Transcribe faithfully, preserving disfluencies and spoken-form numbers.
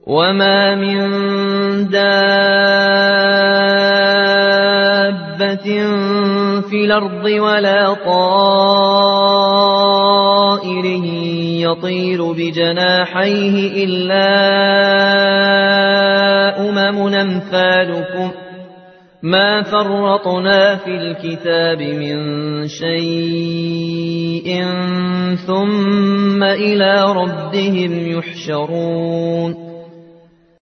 وما من دابة في الأرض ولا طائر يطير بجناحيه إلا أمم أمثالكم ما فرطنا في الكتاب من شيء ثم إلى ربهم يحشرون